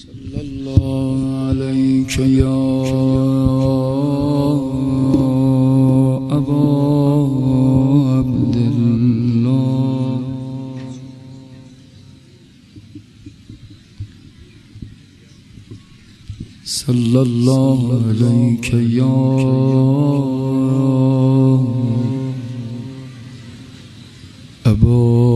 صلی الله علیک یا ابا عبدالله صلی الله علیک یا ابا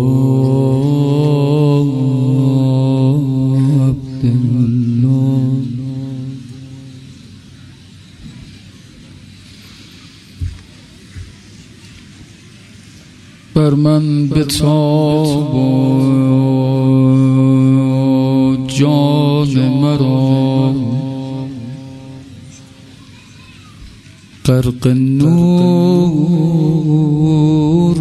بر من بتاب جان مرا غرق نور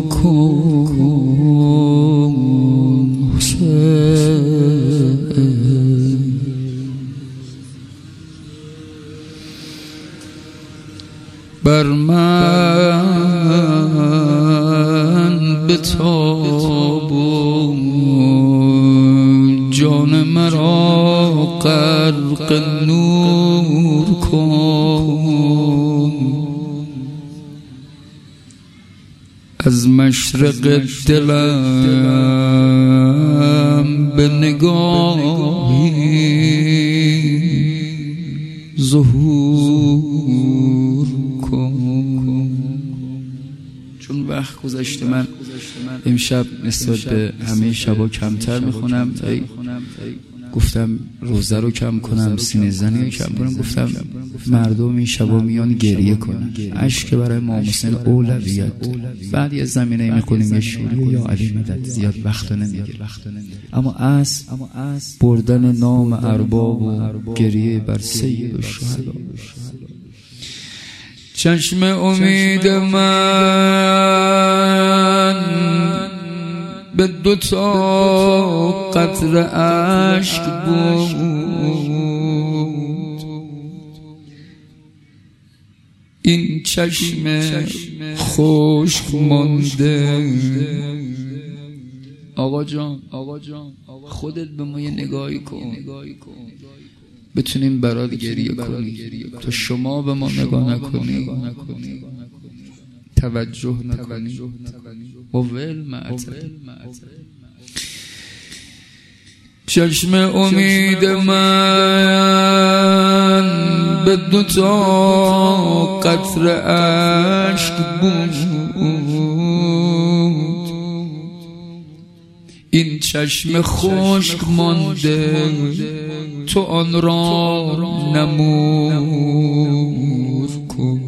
کن حسین بر من بتاب جان مرا غرق نور کن از مشرق دلم به نگاهی ظهور کن. چون وقت گذشته من امشب نسبت به همه شبا کمتر میخونم، گفتم روزه رو کم کنم، سینه زنی رو کم کنم، گفتم مردم این شبا میان گریه کنن، اشک برای امام حسین اولویت. بعد یه زمینه میخونیم یه شوری یا علی مدد، زیاد وقت نمیگیره. اما از بردن نام ارباب و گریه بر سید الشهدا. چشم امید من به دوتا قطره اشک بود، این چشم خشک مانده. آقا جان خودت به ما یه نگاهی کن، بتونیم برات گریه کنی. تو شما به ما نگاه نکنی، توجه نکنی و ول معتر. چشم امید من به دوتا قطره اشک بود، این چشم خشک مانده، تو آن را نمور کن.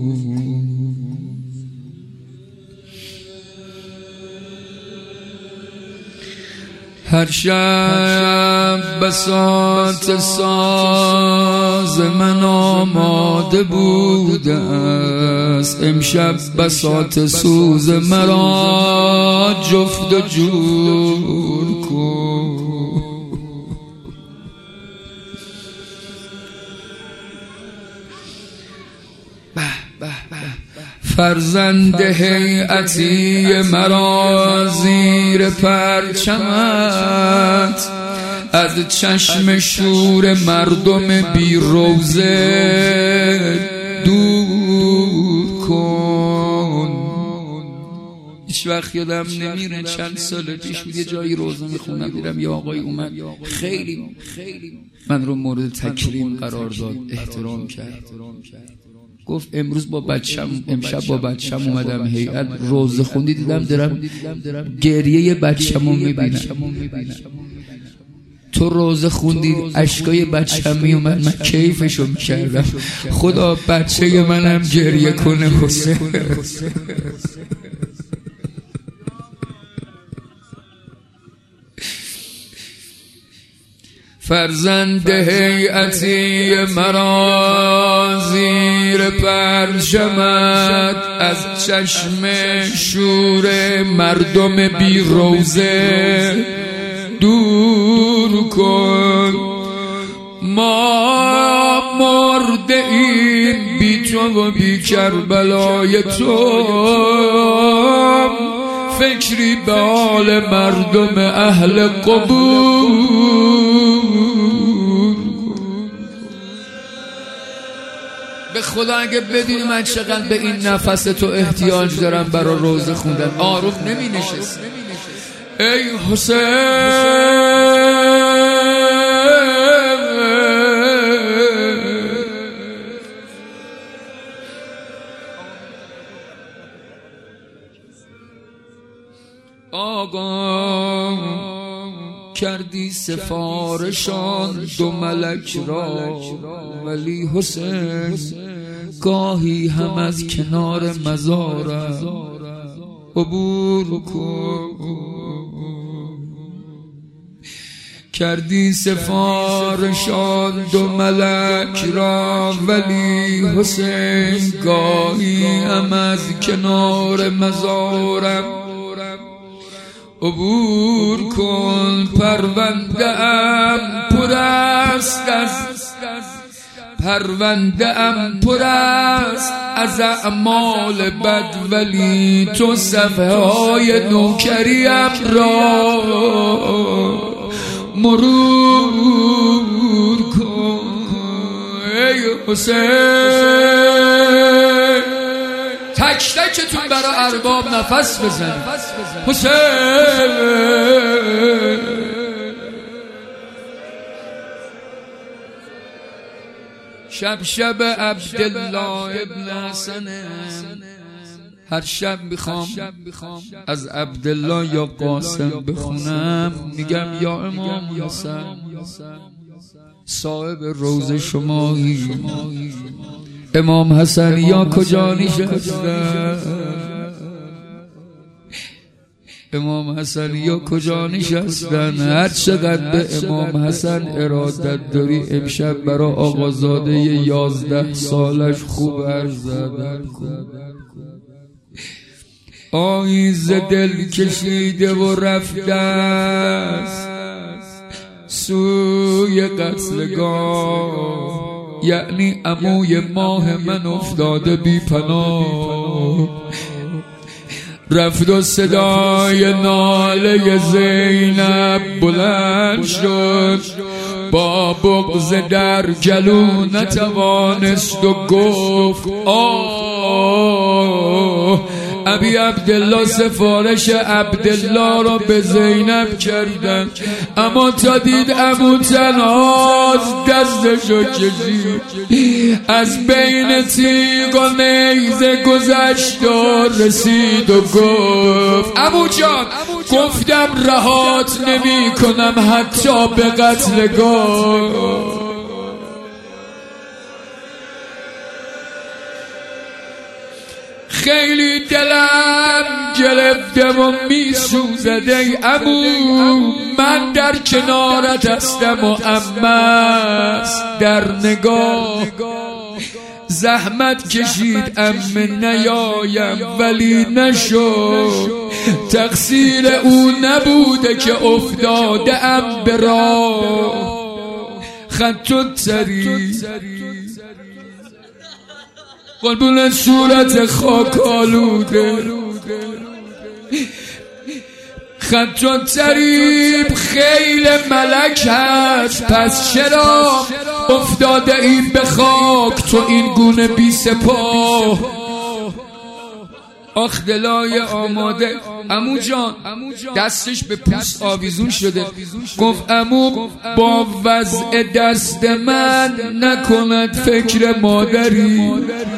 هر شب بساط ساز من آماده بوده است، امشب بساط سوز مرا جفت و جور کن. فرزند هیئتی مرا زیر پرچمت از چشم شور مردم بی روزه دور کن. هیچ وقت یادم نمیره چند سال پیش بود یه جایی روزه میخونم، دیدم یه آقای اومد خیلی من رو مورد تکریم قرار داد، احترام کرد. گفت امروز با بچم، امشب با بچم اومدم هیئت روزه خوندی، دیدم دارم گریه بچمو میبینم. تو روزه خوندی اشکای بچم میومد، من کیفشو میکردم. خدا بچه منم گریه کنه حسین. فرزند هیئتی مرا زیر پرچمت از چشم شور مردم بی روزه دور کن. ما مرده ایم بی تو و بی کربلای تو، فکری به حال مردم اهل قبور خدا اگه بدونی من چقدر به این نفس تو احتیاج دارم برای روزه خوندن، آروم نمی نشست. ای حسین آقا کردی سفارشان دو ملک را، ولی حسین گاهی هم از کنار مزارم عبور کن. کردی سفارشان دو ملک را، ولی حسین گاهی هم از کنار مزارم عبور کن. پرونده ام پر است از اعمال بد، ولی تو صفحه های نوکریم را مرور کن. ای حسین تک تکتون برای ارباب نفس بزن. حسین شب عبدالله ابن حسن، هر شب میخوام از عبدالله یا قاسم بخونم، میگم یا امام حسن صاحب روضه شمایی، امام حسن یا کجا نشستن، امام حسن یا کجا نشستن. هر چقدر به امام حسن ارادت داری امشب برای آقازاده 11 سالش خوب عرض زدن کن. آیز دل کشیده و رفته است سوی قتلگاه، یعنی عموی ماه من افتاده بی پناه. رفت و صدای ناله زینب بلند شد، با بغض در گلو نتوانست و گفت آه ابی عبدالله سفارش عبدالله را به زینب کردن، اما تا دید عمو تنهاز دستشو کشید، از بین تیغ و نیزه گذشت و رسید و گفت عمو جان گفتم رهات نمی کنم حتی به قتلگاه. خیلی دلم گرفته و می سوزد ای عمو، من در کنارت هستم و عمست در نگاه. زحمت کشید عمه نیایم ولی نشد، تقصیر او نبوده که افتاده ام به راه. خط تری قلبون صورت خاک آلوده، خط و تریب خیل ملک هست، پس چرا افتاده این به خاک تو این گونه بی سپاه. آخ دلای آماده. عمو جان دستش به پوست آویزون شده، گفت عمو با وضع دست من نکند فکر مادری،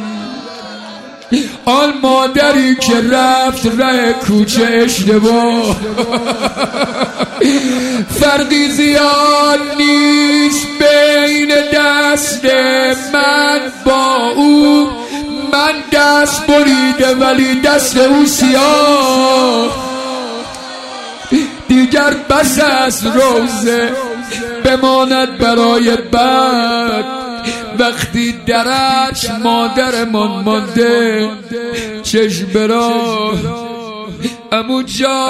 آن مادری که رفت ره کوچه اشتباه. فرقی زیاد نیست بین دست من با او، من دست بریده ولی دست او سیاه. دیگر بس از روزه بماند برای بعد، وقتی درش مادرمان مانده چشم براه. عمو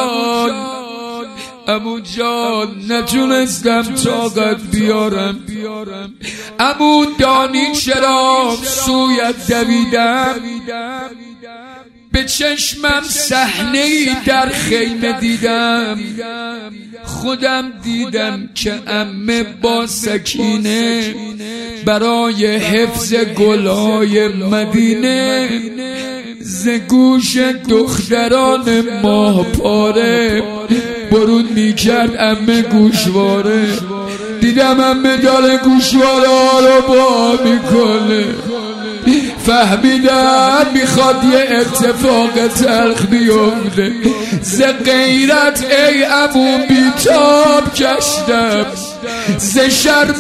جان نتونستم طاقت بیارم، عمو دانی چرا سویت دویدم، به چشمم صحنه‌ای در خیمه دیدم، خودم دیدم که عمه با سکینه برای حفظ گلای مدینه ز گوش دختران ماه پاره برون میکرد عمه گوشواره. دیدم عمه داره گوشواره ها رو با میکنه، فهمیدم میخواد یه اتفاق تلخ بیفته. ز غیرت ای عمو بیتاب گشتم، ز شرم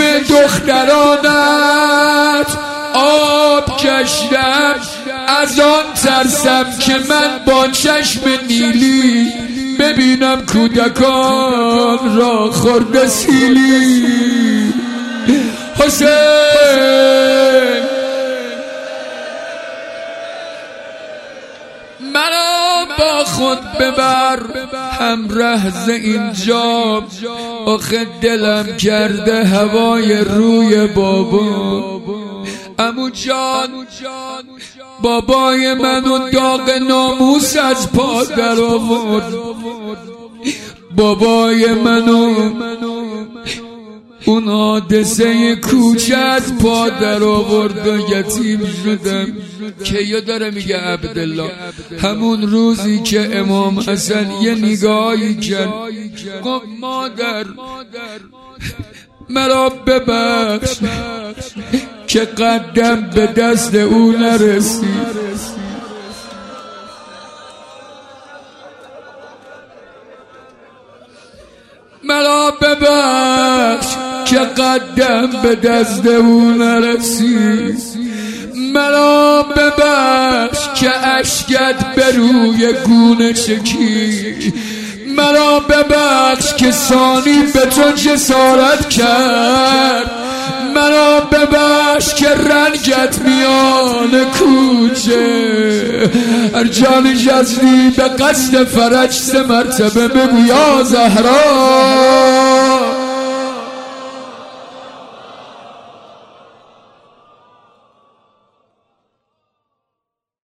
دخترانت آب کشیدم. از آن ترسم که من با چشم نیلی ببینم کودکان را خورده سیلی. حسین مرا با خود ببر همراه ز اینجا، آخه دلم کرده هوای روی بابا. عمو جان بابای منو داغ ناموس از پا در آورد، بابای منو اون حادثه کوچه از پا در آورد و یتیم شدم. که داره میگه عبدالله همون روزی که امام حسن یه نگاهی کرد گفت مادر مرا ببخش که قدم به دست او نرسید. مرا ببخش که قدم به دست او نرسید. مرا ببخش که اشکت به روی گونه چکید. مرا ببخش که ثانی به تو جسارت کرد. مرا ببخش که رنگت میان کوچه. هر جان جزری به قصد فرج 3 مرتبه بگو یا زهرا.